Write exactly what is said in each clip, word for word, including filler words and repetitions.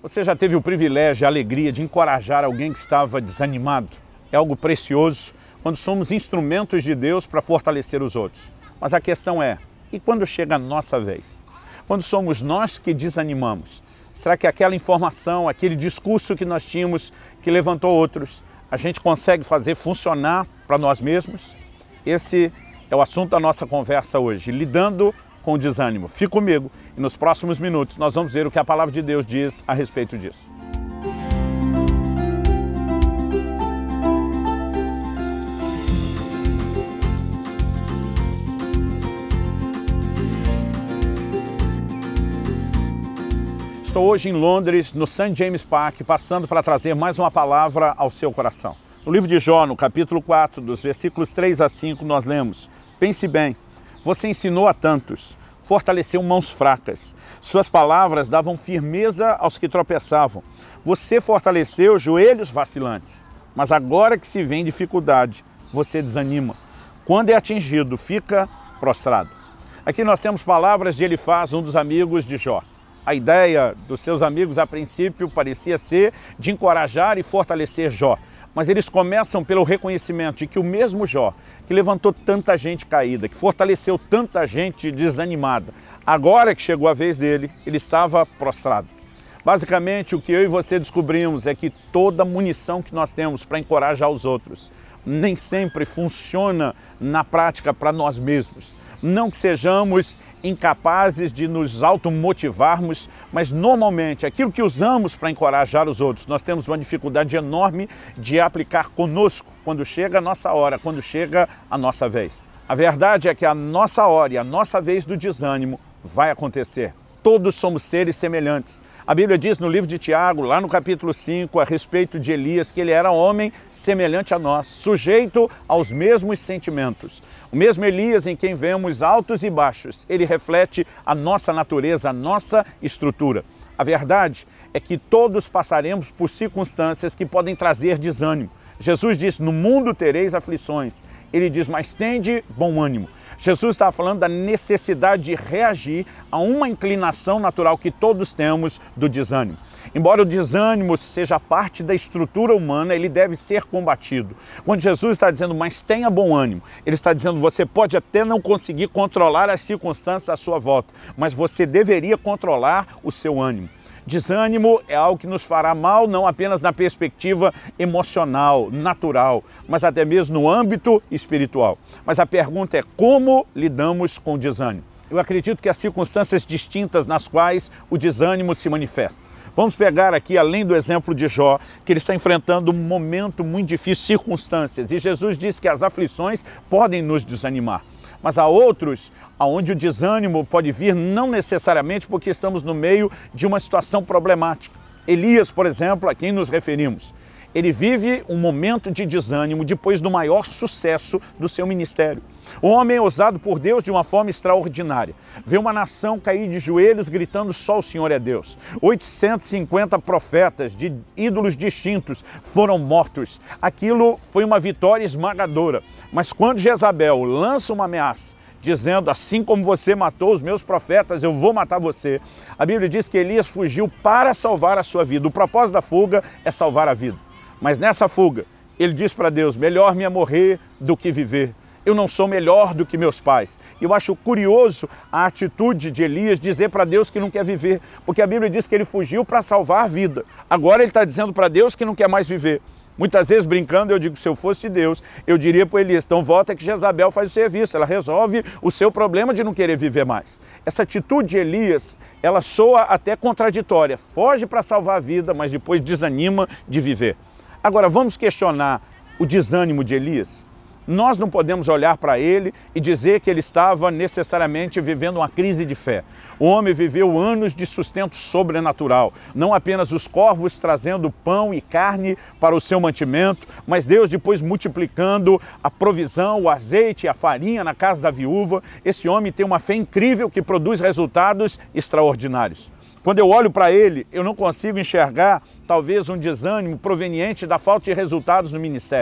Você já teve o privilégio e a alegria de encorajar alguém que estava desanimado? É algo precioso quando somos instrumentos de Deus para fortalecer os outros. Mas a questão é, e quando chega a nossa vez? Quando somos nós que desanimamos? Será que aquela informação, aquele discurso que nós tínhamos, que levantou outros, a gente consegue fazer funcionar para nós mesmos? Esse é o assunto da nossa conversa hoje, lidando com o desânimo. Fique comigo e nos próximos minutos nós vamos ver o que a palavra de Deus diz a respeito disso. Estou hoje em Londres, no Saint James Park, passando para trazer mais uma palavra ao seu coração. No livro de Jó, no capítulo quatro, dos versículos três a cinco, nós lemos: pense bem, você ensinou a tantos, fortaleceu mãos fracas. Suas palavras davam firmeza aos que tropeçavam. Você fortaleceu joelhos vacilantes. Mas agora que se vê em dificuldade, você desanima. Quando é atingido, fica prostrado. Aqui nós temos palavras de Elifaz, um dos amigos de Jó. A ideia dos seus amigos, a princípio, parecia ser de encorajar e fortalecer Jó. Mas eles começam pelo reconhecimento de que o mesmo Jó, que levantou tanta gente caída, que fortaleceu tanta gente desanimada, agora que chegou a vez dele, ele estava prostrado. Basicamente, o que eu e você descobrimos é que toda munição que nós temos para encorajar os outros nem sempre funciona na prática para nós mesmos. Não que sejamos incapazes de nos automotivarmos, mas normalmente aquilo que usamos para encorajar os outros, nós temos uma dificuldade enorme de aplicar conosco quando chega a nossa hora, quando chega a nossa vez. A verdade é que a nossa hora e a nossa vez do desânimo vai acontecer. Todos somos seres semelhantes. A Bíblia diz no livro de Tiago, lá no capítulo cinco, a respeito de Elias, que ele era homem semelhante a nós, sujeito aos mesmos sentimentos. O mesmo Elias em quem vemos altos e baixos, ele reflete a nossa natureza, a nossa estrutura. A verdade é que todos passaremos por circunstâncias que podem trazer desânimo. Jesus disse, no mundo tereis aflições. Ele diz, mas tende bom ânimo. Jesus está falando da necessidade de reagir a uma inclinação natural que todos temos do desânimo. Embora o desânimo seja parte da estrutura humana, ele deve ser combatido. Quando Jesus está dizendo, mas tenha bom ânimo, ele está dizendo, você pode até não conseguir controlar as circunstâncias à sua volta, mas você deveria controlar o seu ânimo. Desânimo é algo que nos fará mal, não apenas na perspectiva emocional, natural, mas até mesmo no âmbito espiritual. Mas a pergunta é, como lidamos com o desânimo? Eu acredito que há circunstâncias distintas nas quais o desânimo se manifesta. Vamos pegar aqui, além do exemplo de Jó, que ele está enfrentando um momento muito difícil, circunstâncias. E Jesus disse que as aflições podem nos desanimar. Mas há outros onde o desânimo pode vir não necessariamente porque estamos no meio de uma situação problemática. Elias, por exemplo, a quem nos referimos, ele vive um momento de desânimo depois do maior sucesso do seu ministério. O homem é usado por Deus de uma forma extraordinária. Vê uma nação cair de joelhos gritando só o Senhor é Deus. oitocentos e cinquenta profetas de ídolos distintos foram mortos. Aquilo foi uma vitória esmagadora. Mas quando Jezabel lança uma ameaça, dizendo, assim como você matou os meus profetas, eu vou matar você. A Bíblia diz que Elias fugiu para salvar a sua vida. O propósito da fuga é salvar a vida. Mas nessa fuga, ele diz para Deus, melhor me é morrer do que viver. Eu não sou melhor do que meus pais. Eu acho curioso a atitude de Elias dizer para Deus que não quer viver, porque a Bíblia diz que ele fugiu para salvar a vida. Agora ele está dizendo para Deus que não quer mais viver. Muitas vezes, brincando, eu digo, se eu fosse Deus, eu diria para Elias, então volta que Jezabel faz o serviço, ela resolve o seu problema de não querer viver mais. Essa atitude de Elias, ela soa até contraditória, foge para salvar a vida, mas depois desanima de viver. Agora, vamos questionar o desânimo de Elias? Nós não podemos olhar para ele e dizer que ele estava necessariamente vivendo uma crise de fé. O homem viveu anos de sustento sobrenatural, não apenas os corvos trazendo pão e carne para o seu mantimento, mas Deus depois multiplicando a provisão, o azeite e a farinha na casa da viúva. Esse homem tem uma fé incrível que produz resultados extraordinários. Quando eu olho para ele, eu não consigo enxergar talvez um desânimo proveniente da falta de resultados no ministério.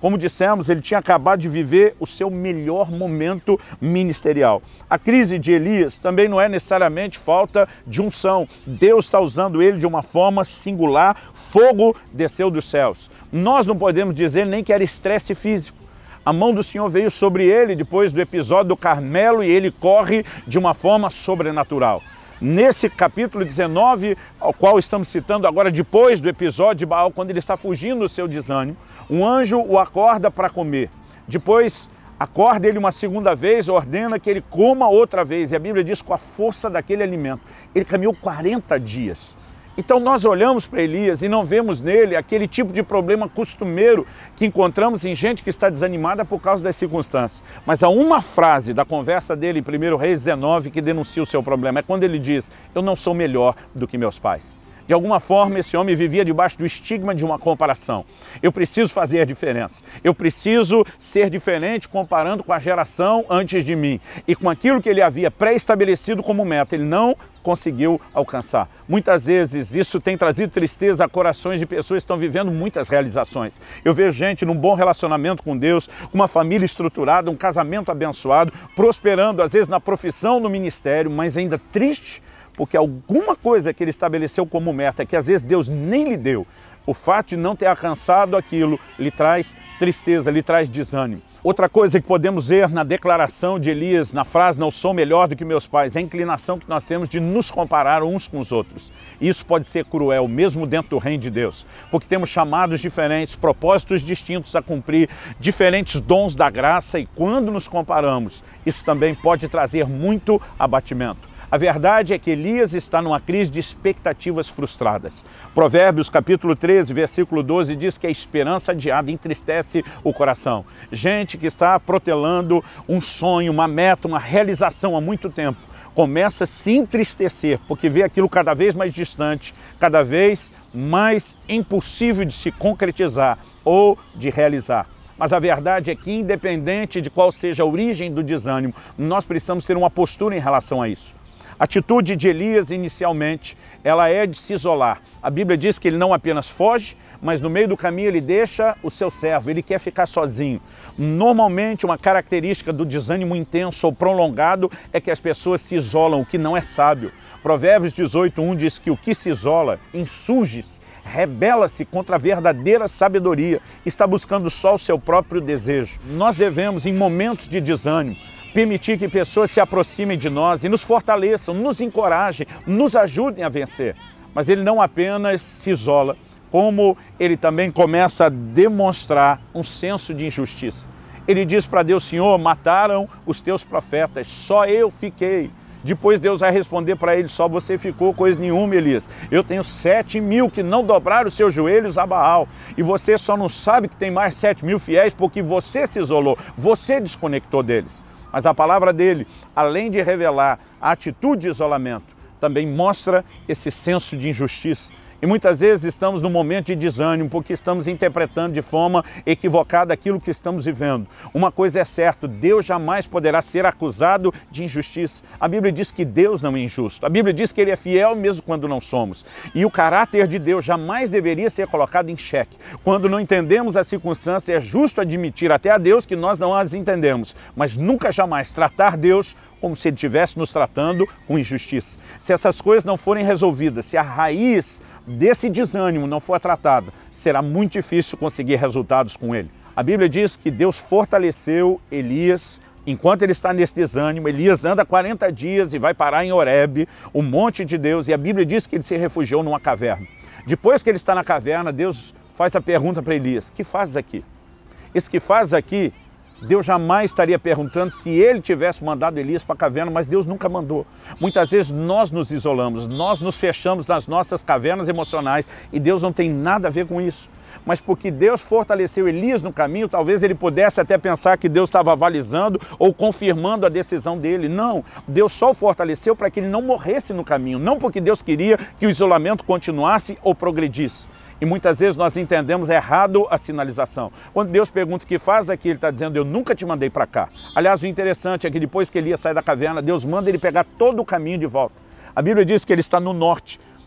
Como dissemos, ele tinha acabado de viver o seu melhor momento ministerial. A crise de Elias também não é necessariamente falta de unção. Deus está usando ele de uma forma singular, fogo desceu dos céus. Nós não podemos dizer nem que era estresse físico. A mão do Senhor veio sobre ele depois do episódio do Carmelo e ele corre de uma forma sobrenatural. Nesse capítulo dezenove, ao qual estamos citando agora, depois do episódio de Baal, quando ele está fugindo do seu desânimo, um anjo o acorda para comer. Depois acorda ele uma segunda vez, ordena que ele coma outra vez. E a Bíblia diz, com a força daquele alimento, ele caminhou quarenta dias. Então nós olhamos para Elias e não vemos nele aquele tipo de problema costumeiro que encontramos em gente que está desanimada por causa das circunstâncias. Mas há uma frase da conversa dele em primeiro Reis dezenove que denuncia o seu problema. É quando ele diz, eu não sou melhor do que meus pais. De alguma forma, esse homem vivia debaixo do estigma de uma comparação. Eu preciso fazer a diferença. Eu preciso ser diferente comparando com a geração antes de mim. E com aquilo que ele havia pré-estabelecido como meta, ele não conseguiu alcançar. Muitas vezes isso tem trazido tristeza a corações de pessoas que estão vivendo muitas realizações. Eu vejo gente num bom relacionamento com Deus, uma família estruturada, um casamento abençoado, prosperando às vezes na profissão, no ministério, mas ainda triste, porque alguma coisa que ele estabeleceu como meta, que às vezes Deus nem lhe deu, o fato de não ter alcançado aquilo, lhe traz tristeza, lhe traz desânimo. Outra coisa que podemos ver na declaração de Elias, na frase, não sou melhor do que meus pais, é a inclinação que nós temos de nos comparar uns com os outros. Isso pode ser cruel, mesmo dentro do reino de Deus, porque temos chamados diferentes, propósitos distintos a cumprir, diferentes dons da graça, e quando nos comparamos, isso também pode trazer muito abatimento. A verdade é que Elias está numa crise de expectativas frustradas. Provérbios capítulo treze, versículo doze diz que a esperança adiada entristece o coração. Gente que está protelando um sonho, uma meta, uma realização há muito tempo, começa a se entristecer porque vê aquilo cada vez mais distante, cada vez mais impossível de se concretizar ou de realizar. Mas a verdade é que, independente de qual seja a origem do desânimo, nós precisamos ter uma postura em relação a isso. A atitude de Elias, inicialmente, ela é de se isolar. A Bíblia diz que ele não apenas foge, mas no meio do caminho ele deixa o seu servo, ele quer ficar sozinho. Normalmente, uma característica do desânimo intenso ou prolongado é que as pessoas se isolam, o que não é sábio. Provérbios dezoito, um diz que o que se isola insurge-se, rebela-se contra a verdadeira sabedoria, está buscando só o seu próprio desejo. Nós devemos, em momentos de desânimo, permitir que pessoas se aproximem de nós e nos fortaleçam, nos encorajem, nos ajudem a vencer. Mas ele não apenas se isola, como ele também começa a demonstrar um senso de injustiça. Ele diz para Deus, Senhor, mataram os teus profetas, só eu fiquei. Depois Deus vai responder para ele, só você ficou, coisa nenhuma, Elias. Eu tenho sete mil que não dobraram os seus joelhos a Baal. E você só não sabe que tem mais sete mil fiéis porque você se isolou, você desconectou deles. Mas a palavra dele, além de revelar a atitude de isolamento, também mostra esse senso de injustiça. E muitas vezes estamos num momento de desânimo porque estamos interpretando de forma equivocada aquilo que estamos vivendo. Uma coisa é certa, Deus jamais poderá ser acusado de injustiça. A Bíblia diz que Deus não é injusto. A Bíblia diz que Ele é fiel mesmo quando não somos. E o caráter de Deus jamais deveria ser colocado em xeque. Quando não entendemos as circunstâncias, é justo admitir até a Deus que nós não as entendemos, mas nunca jamais tratar Deus como se Ele estivesse nos tratando com injustiça. Se essas coisas não forem resolvidas, se a raiz desse desânimo não for tratada, será muito difícil conseguir resultados com ele. A Bíblia diz que Deus fortaleceu Elias. Enquanto ele está nesse desânimo, Elias anda quarenta dias e vai parar em Horebe, o monte de Deus, e a Bíblia diz que ele se refugiou numa caverna. Depois que ele está na caverna, Deus faz a pergunta para Elias, que fazes aqui? Esse que fazes aqui, Deus jamais estaria perguntando se ele tivesse mandado Elias para a caverna, mas Deus nunca mandou. Muitas vezes nós nos isolamos, nós nos fechamos nas nossas cavernas emocionais e Deus não tem nada a ver com isso. Mas porque Deus fortaleceu Elias no caminho, talvez ele pudesse até pensar que Deus estava avalizando ou confirmando a decisão dele. Não, Deus só o fortaleceu para que ele não morresse no caminho, não porque Deus queria que o isolamento continuasse ou progredisse. E muitas vezes nós entendemos errado a sinalização. Quando Deus pergunta o que faz aqui, Ele está dizendo, eu nunca te mandei para cá. Aliás, o interessante é que depois que Elias sai da caverna, Deus manda ele pegar todo o caminho de volta. A Bíblia diz que ele está no norte.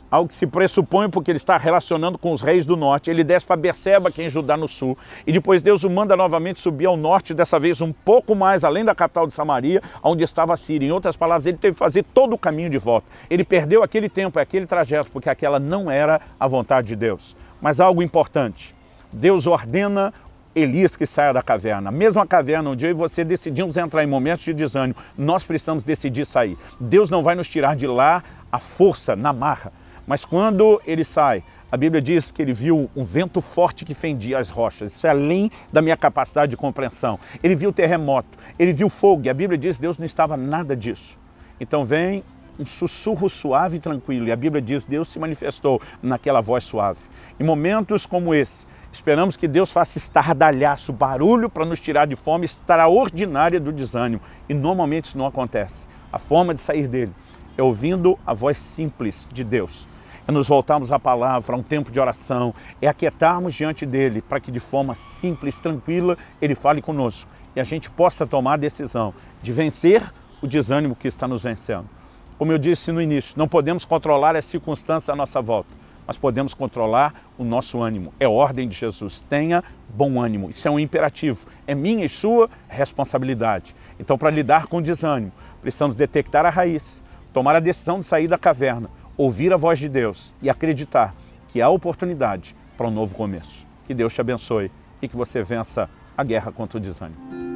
algo que se pressupõe porque ele está relacionando com os reis do norte. Ele desce para Berseba, que é em Judá no sul, e depois Deus o manda novamente subir ao norte, dessa vez um pouco mais além da capital de Samaria, onde estava a Síria. Em outras palavras, ele teve que fazer todo o caminho de volta. Ele perdeu aquele tempo, aquele trajeto, porque aquela não era a vontade de Deus. Mas algo importante, Deus ordena Elias que saia da caverna. A mesma caverna onde eu e você decidimos entrar em momentos de desânimo, nós precisamos decidir sair. Deus não vai nos tirar de lá à força, na marra. Mas quando ele sai, a Bíblia diz que ele viu um vento forte que fendia as rochas. Isso é além da minha capacidade de compreensão. Ele viu terremoto, ele viu fogo, e a Bíblia diz que Deus não estava nada disso. Então vem um sussurro suave e tranquilo, e a Bíblia diz que Deus se manifestou naquela voz suave. Em momentos como esse, esperamos que Deus faça estardalhaço, barulho para nos tirar de forma extraordinária do desânimo. E normalmente isso não acontece. A forma de sair dele é ouvindo a voz simples de Deus. É nos voltarmos à palavra, a um tempo de oração, é aquietarmos diante dele para que de forma simples, tranquila, ele fale conosco. E a gente possa tomar a decisão de vencer o desânimo que está nos vencendo. Como eu disse no início, não podemos controlar as circunstâncias à nossa volta, mas podemos controlar o nosso ânimo. É ordem de Jesus, tenha bom ânimo. Isso é um imperativo, é minha e sua responsabilidade. Então, para lidar com o desânimo, precisamos detectar a raiz, tomar a decisão de sair da caverna, ouvir a voz de Deus e acreditar que há oportunidade para um novo começo. Que Deus te abençoe e que você vença a guerra contra o desânimo.